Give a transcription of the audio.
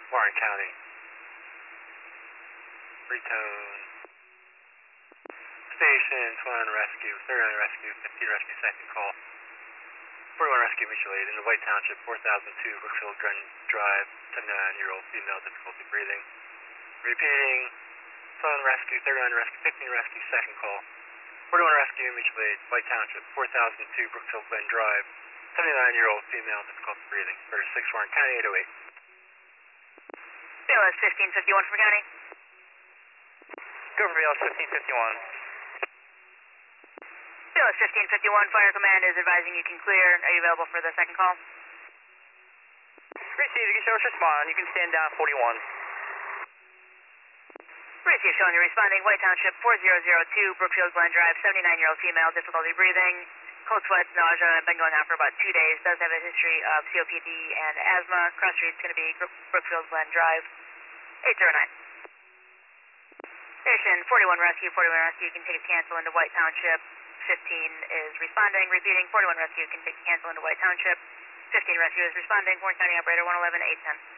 Warren County. Retone. Station, 21 rescue, 39 rescue, 15 rescue, second call. 41 rescue mutual aid in the White Township, 4002 Brookfield Glen Drive, 79-year-old female, difficulty breathing. Repeating, 21 rescue, 39 rescue, 15 rescue, second call. 41 rescue mutual aid, White Township, 4002 Brookfield Glen Drive, 79-year-old female, difficulty breathing. Order 6 Warren County, 808. BLS 1551 from County. Go for BLS 1551. BLS 1551, Fire Command is advising you can clear. Are you available for the second call? Received, you can show us respond. You can stand down 41. Received, showing you responding. White Township, 4002 Brookfield Glen Drive, 79-year-old female, difficulty breathing. Cold sweats, nausea, been going on for about 2 days. Does have a history of COPD and asthma. Cross street's going to be Brookfield Glen Drive, 809. Station 41 rescue, you can take a cancel into White Township. 15 is responding. Repeating, 41 rescue can take a cancel into White Township. 15 rescue is responding. Warren County operator 111 810.